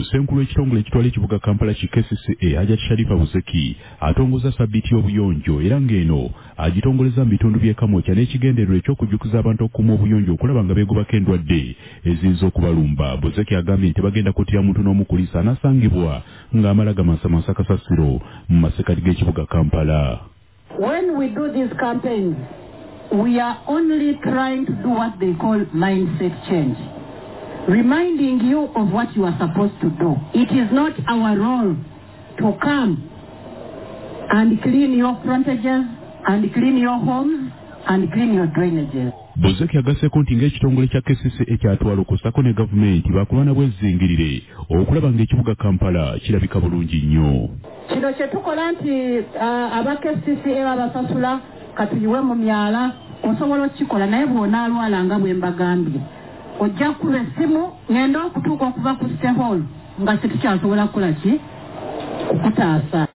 Senkulu ekitongole ekitwala ekibuga Kampala ki KCCA Hajat Sharifa Buzeki atongoza sabbiiti y'obuyonjo era ng'eno agitongoleza mu bitundu by'e Kamwokya n'ekigendererwa eky'okujjukiza abantu okukuuma obuyonjo okulaba nga beegobako endwadde eziyinza okubalumba. Buzeki agambye nti bagenda kuttira muntu n'omu ku liisa anaasangibwa ng'amala gamasamasa kasasiro mu masekati g'ekibuga Kampala. When we do these campaigns, we are only trying to do what they call mindset change. Reminding you of what you are supposed to do. It is not our role to come and clean your frontages, and clean your homes, and clean your drainages. Buzeki agasseeko nti ng'ekitongole kya KCCA ekyatwala okusako ne gavumenti bakulwana bwezingirire okulaba ng'ekibuga Kampala kirabika bulungi nnyo. Kino kye tukola nti aba KCCA babasasula katuyiwe mu myala osobola okukikola naye bw'onaalwala nga bwe mbagambye. Ojja kuba essimu ngenda okutuuka okuva ku Stehol nga tekikyasobola kukola ki kukutaasa.